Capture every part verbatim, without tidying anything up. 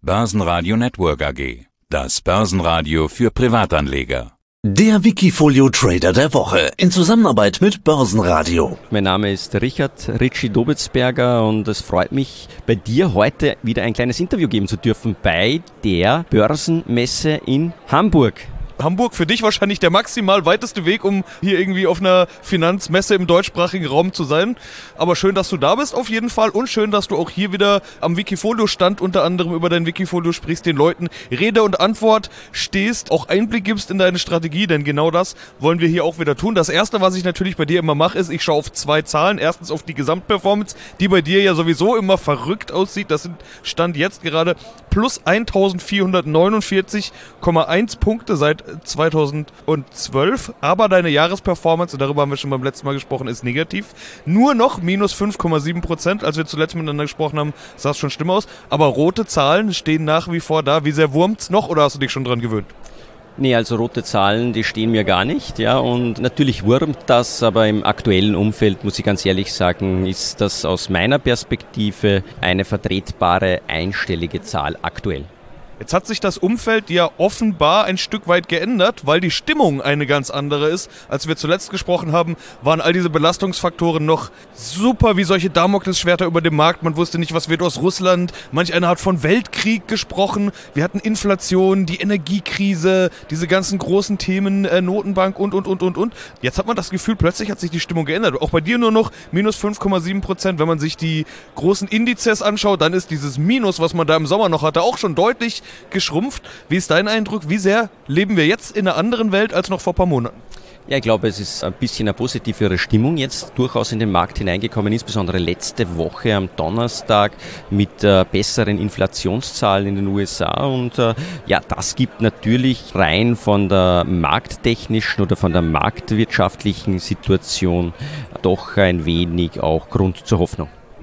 Börsenradio Network A G. Das Börsenradio für Privatanleger. Der Wikifolio Trader der Woche in Zusammenarbeit mit Börsenradio. Mein Name ist Richard Ritchie Dobitzberger und es freut mich, bei dir heute wieder ein kleines Interview geben zu dürfen bei der Börsenmesse in Hamburg. Hamburg für dich wahrscheinlich der maximal weiteste Weg, um hier irgendwie auf einer Finanzmesse im deutschsprachigen Raum zu sein. Aber schön, dass du da bist auf jeden Fall und schön, dass du auch hier wieder am Wikifolio-Stand unter anderem über dein Wikifolio sprichst, den Leuten Rede und Antwort stehst, auch Einblick gibst in deine Strategie, denn genau das wollen wir hier auch wieder tun. Das Erste, was ich natürlich bei dir immer mache, ist, ich schaue auf zwei Zahlen. Erstens auf die Gesamtperformance, die bei dir ja sowieso immer verrückt aussieht. Das sind Stand jetzt gerade plus eintausendvierhundertneunundvierzig Komma eins Punkte seit zweitausendzwölf, aber deine Jahresperformance, und darüber haben wir schon beim letzten Mal gesprochen, ist negativ. Nur noch minus fünf Komma sieben Prozent, als wir zuletzt miteinander gesprochen haben, sah es schon schlimm aus. Aber rote Zahlen stehen nach wie vor da. Wie sehr wurmt's noch oder hast du dich schon dran gewöhnt? Nee, also rote Zahlen, die stehen mir gar nicht, ja, und natürlich wurmt das, aber im aktuellen Umfeld, muss ich ganz ehrlich sagen, ist das aus meiner Perspektive eine vertretbare einstellige Zahl aktuell. Jetzt hat sich das Umfeld ja offenbar ein Stück weit geändert, weil die Stimmung eine ganz andere ist. Als wir zuletzt gesprochen haben, waren all diese Belastungsfaktoren noch super wie solche Damoklesschwerter über dem Markt. Man wusste nicht, was wird aus Russland. Manch einer hat von Weltkrieg gesprochen. Wir hatten Inflation, die Energiekrise, diese ganzen großen Themen, äh, Notenbank und, und, und, und, und. Jetzt hat man das Gefühl, plötzlich hat sich die Stimmung geändert. Auch bei dir nur noch minus fünf Komma sieben Prozent. Wenn man sich die großen Indizes anschaut, dann ist dieses Minus, was man da im Sommer noch hatte, auch schon deutlich geschrumpft. Wie ist dein Eindruck? Wie sehr leben wir jetzt in einer anderen Welt als noch vor ein paar Monaten? Ja, ich glaube, es ist ein bisschen eine positivere Stimmung jetzt durchaus in den Markt hineingekommen, insbesondere letzte Woche am Donnerstag mit äh, besseren Inflationszahlen in den U S A und äh, ja, das gibt natürlich rein von der markttechnischen oder von der marktwirtschaftlichen Situation doch ein wenig auch Grund zur Hoffnung.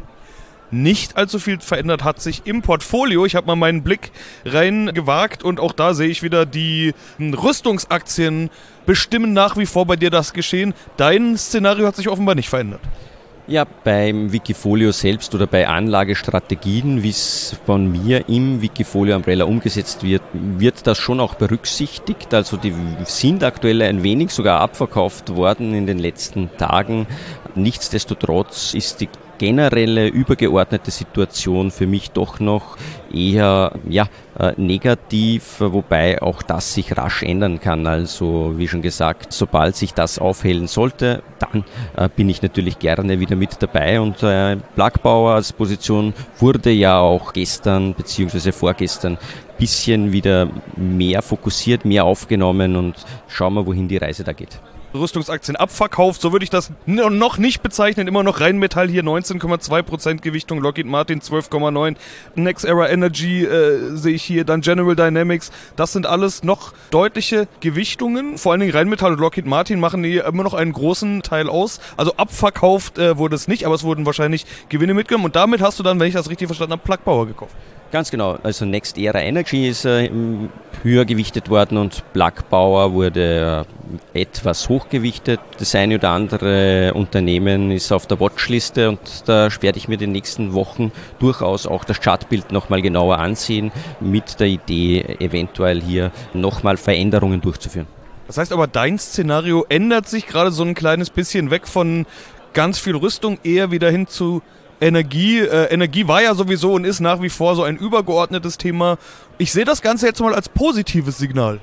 Nicht allzu viel verändert hat sich im Portfolio. Ich habe mal meinen Blick rein gewagt und auch da sehe ich wieder, die Rüstungsaktien bestimmen nach wie vor bei dir das Geschehen. Dein Szenario hat sich offenbar nicht verändert. Ja, beim Wikifolio selbst oder bei Anlagestrategien, wie es von mir im Wikifolio Umbrella umgesetzt wird, wird das schon auch berücksichtigt. Also die sind aktuell ein wenig sogar abverkauft worden in den letzten Tagen. Nichtsdestotrotz ist die generelle übergeordnete Situation für mich doch noch eher ja, äh, negativ, wobei auch das sich rasch ändern kann. Also wie schon gesagt, sobald sich das aufhellen sollte, dann äh, bin ich natürlich gerne wieder mit dabei und äh, Plug Power als Position wurde ja auch gestern bzw. vorgestern ein bisschen wieder mehr fokussiert, mehr aufgenommen und schauen wir, wohin die Reise da geht. Rüstungsaktien abverkauft, so würde ich das noch nicht bezeichnen, immer noch Rheinmetall hier neunzehn Komma zwei Prozent Gewichtung, Lockheed Martin zwölf Komma neun, NextEra Energy äh, sehe ich hier, dann General Dynamics, das sind alles noch deutliche Gewichtungen, vor allen Dingen Rheinmetall und Lockheed Martin machen hier immer noch einen großen Teil aus, also abverkauft äh, wurde es nicht, aber es wurden wahrscheinlich Gewinne mitgenommen und damit hast du dann, wenn ich das richtig verstanden habe, Plug Power gekauft. Ganz genau, also NextEra Energy ist äh, höher gewichtet worden und Plug Power wurde äh, etwas hochgewichtet. Das eine oder andere Unternehmen ist auf der Watchliste und da werde ich mir in den nächsten Wochen durchaus auch das Chartbild nochmal genauer ansehen, mit der Idee, eventuell hier nochmal Veränderungen durchzuführen. Das heißt aber, dein Szenario ändert sich gerade so ein kleines bisschen weg von ganz viel Rüstung, eher wieder hin zu Energie. Äh, Energie war ja sowieso und ist nach wie vor so ein übergeordnetes Thema. Ich sehe das Ganze jetzt mal als positives Signal.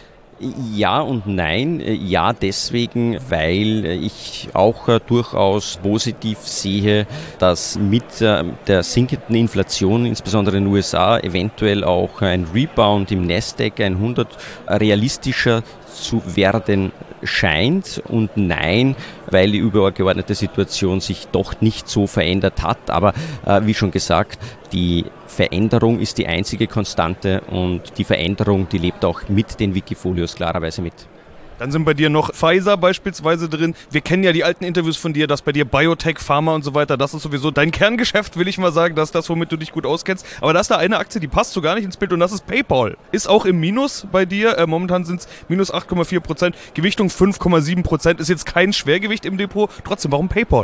Ja und nein. Ja, deswegen, weil ich auch äh, durchaus positiv sehe, dass mit äh, der sinkenden Inflation, insbesondere in den U S A, eventuell auch ein Rebound im Nasdaq hundert realistischer zu werden scheint und nein, weil die übergeordnete Situation sich doch nicht so verändert hat. Aber äh, wie schon gesagt, die Veränderung ist die einzige Konstante und die Veränderung, die lebt auch mit den Wikifolios klarerweise mit. Dann sind bei dir noch Pfizer beispielsweise drin. Wir kennen ja die alten Interviews von dir, dass bei dir Biotech, Pharma und so weiter, das ist sowieso dein Kerngeschäft, will ich mal sagen, das ist das, womit du dich gut auskennst. Aber da ist da eine Aktie, die passt so gar nicht ins Bild und das ist PayPal. Ist auch im Minus bei dir, äh, momentan sind es minus acht Komma vier Prozent, Gewichtung fünf Komma sieben Prozent, ist jetzt kein Schwergewicht im Depot. Trotzdem, warum PayPal?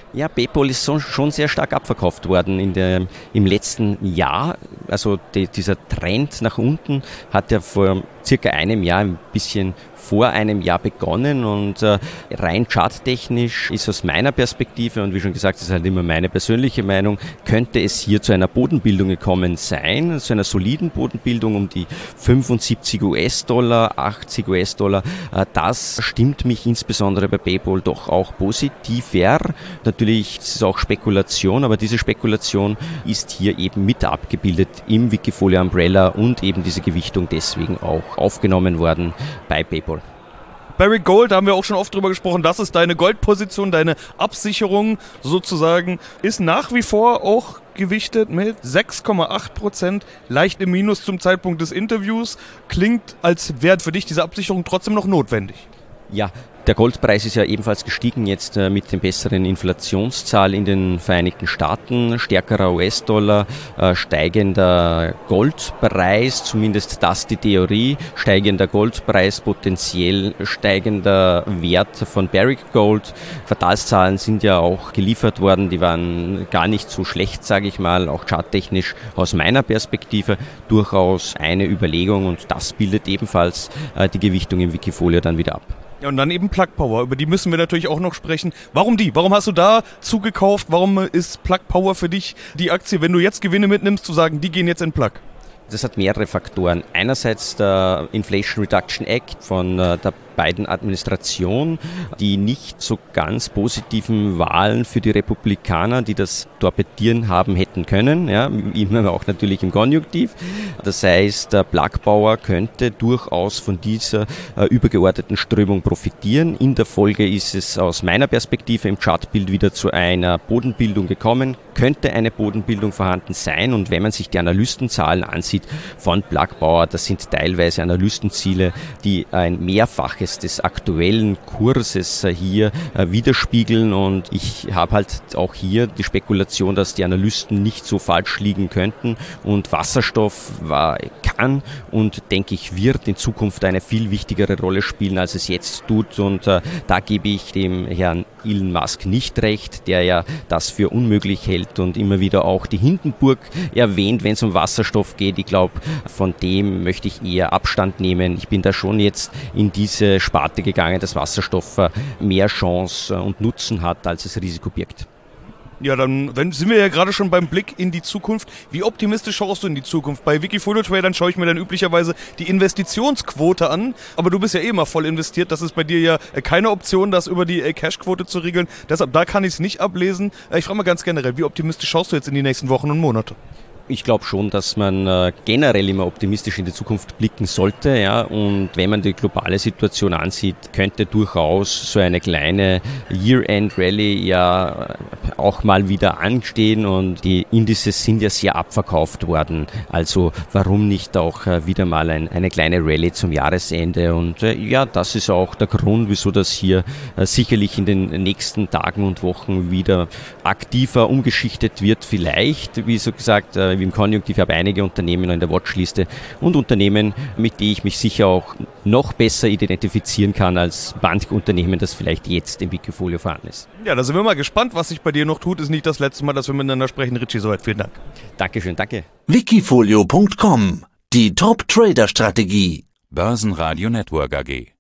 Ja, PayPal ist so, schon sehr stark abverkauft worden in der, im letzten Jahr. Also die, dieser Trend nach unten hat ja vor circa einem Jahr ein bisschen vor einem Jahr begonnen und äh, rein charttechnisch ist aus meiner Perspektive, und wie schon gesagt, das ist halt immer meine persönliche Meinung, könnte es hier zu einer Bodenbildung gekommen sein, zu einer soliden Bodenbildung um die fünfundsiebzig US-Dollar, achtzig US-Dollar. Äh, das stimmt mich insbesondere bei PayPal doch auch positiver. Natürlich ist es auch Spekulation, aber diese Spekulation ist hier eben mit abgebildet im Wikifolio Umbrella und eben diese Gewichtung deswegen auch aufgenommen worden bei PayPal. Barrick Gold, da haben wir auch schon oft drüber gesprochen, das ist deine Goldposition, deine Absicherung sozusagen, ist nach wie vor auch gewichtet mit sechs Komma acht Prozent, leicht im Minus zum Zeitpunkt des Interviews. Klingt, als wäre für dich diese Absicherung trotzdem noch notwendig. Ja, der Goldpreis ist ja ebenfalls gestiegen jetzt äh, mit den besseren Inflationszahl in den Vereinigten Staaten, stärkerer U S-Dollar, äh, steigender Goldpreis, zumindest das die Theorie, steigender Goldpreis, potenziell steigender Wert von Barrick Gold. Quartalszahlen sind ja auch geliefert worden, die waren gar nicht so schlecht, sage ich mal, auch charttechnisch aus meiner Perspektive durchaus eine Überlegung, und das bildet ebenfalls äh, die Gewichtung im Wikifolio dann wieder ab. Ja, und dann eben Plug Power, über die müssen wir natürlich auch noch sprechen. Warum die? Warum hast du da zugekauft? Warum ist Plug Power für dich die Aktie, wenn du jetzt Gewinne mitnimmst, zu sagen, die gehen jetzt in Plug? Das hat mehrere Faktoren. Einerseits der Inflation Reduction Act von der Biden-Administration, die nicht so ganz positiven Wahlen für die Republikaner, die das torpedieren haben hätten können, ja, immer auch natürlich im Konjunktiv. Das heißt, der Plug Power könnte durchaus von dieser äh, übergeordneten Strömung profitieren. In der Folge ist es aus meiner Perspektive im Chartbild wieder zu einer Bodenbildung gekommen. Könnte eine Bodenbildung vorhanden sein, und wenn man sich die Analystenzahlen ansieht von Plug Power, das sind teilweise Analystenziele, die ein Mehrfaches des aktuellen Kurses hier widerspiegeln, und ich habe halt auch hier die Spekulation, dass die Analysten nicht so falsch liegen könnten, und Wasserstoff war, kann und denke ich wird in Zukunft eine viel wichtigere Rolle spielen, als es jetzt tut, und äh, da gebe ich dem Herrn Elon Musk nicht recht, der ja das für unmöglich hält und immer wieder auch die Hindenburg erwähnt, wenn es um Wasserstoff geht. Ich glaube, von dem möchte ich eher Abstand nehmen. Ich bin da schon jetzt in diese Sparte gegangen, dass Wasserstoff mehr Chance und Nutzen hat, als es Risiko birgt. Ja, dann wenn, sind wir ja gerade schon beim Blick in die Zukunft. Wie optimistisch schaust du in die Zukunft? Bei Wikifolio Tradern schaue ich mir dann üblicherweise die Investitionsquote an, aber du bist ja eh immer voll investiert. Das ist bei dir ja keine Option, das über die Cashquote zu regeln. Deshalb, da kann ich es nicht ablesen. Ich frage mal ganz generell, wie optimistisch schaust du jetzt in die nächsten Wochen und Monate? Ich glaube schon, dass man äh, generell immer optimistisch in die Zukunft blicken sollte, ja, und wenn man die globale Situation ansieht, könnte durchaus so eine kleine Year-End-Rally ja auch mal wieder anstehen, und die Indizes sind ja sehr abverkauft worden, also warum nicht auch äh, wieder mal ein, eine kleine Rally zum Jahresende, und äh, ja, das ist auch der Grund, wieso das hier äh, sicherlich in den nächsten Tagen und Wochen wieder aktiver umgeschichtet wird, vielleicht, wie so gesagt, äh, wie im Konjunktiv, ich habe einige Unternehmen in der Watchliste und Unternehmen, mit denen ich mich sicher auch noch besser identifizieren kann als manche Unternehmen, das vielleicht jetzt im Wikifolio vorhanden ist. Ja, da sind wir mal gespannt, was sich bei dir noch tut. Ist nicht das letzte Mal, dass wir miteinander sprechen. Richie, soweit. Vielen Dank. Dankeschön, danke. Wikifolio Punkt com, die Top-Trader-Strategie. Börsenradio Network A G.